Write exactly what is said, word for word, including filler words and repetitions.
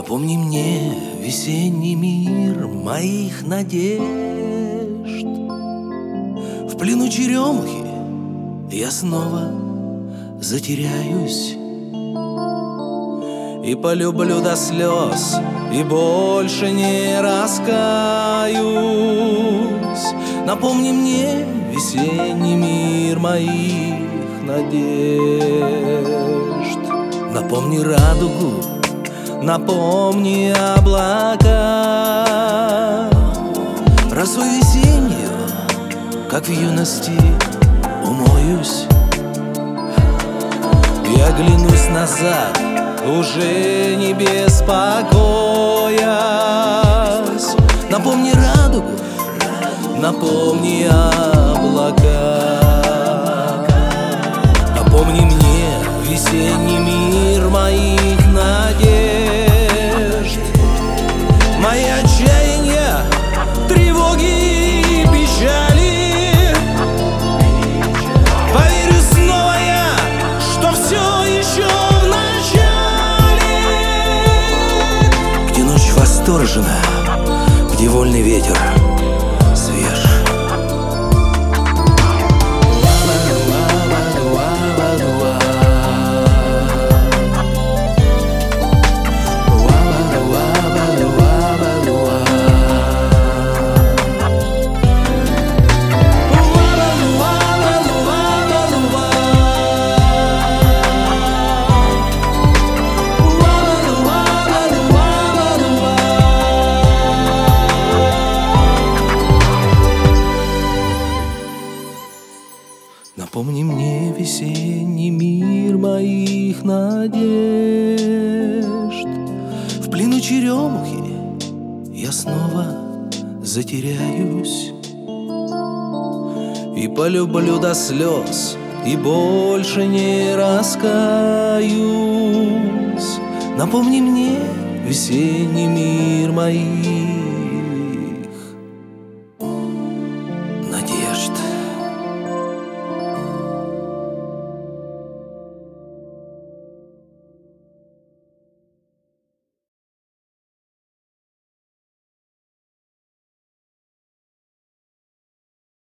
Напомни мне весенний мир моих надежд. В плену черемухи я снова затеряюсь и полюблю до слез, и больше не раскаюсь. Напомни мне весенний мир моих надежд. Напомни радугу, напомни облака, росой весеннюю, как в юности, умоюсь. И оглянусь назад, уже не беспокоясь. Напомни радугу, напомни облака. Напомни мне весенний мир моих надежд. Мои отчаяния, тревоги и печали. Поверю снова я, что все еще в начале. Где ночь восторжена, где вольный ветер свеж. Напомни мне весенний мир моих надежд. В плену черемухи я снова затеряюсь и полюблю до слез, и больше не раскаюсь. Напомни мне весенний мир моих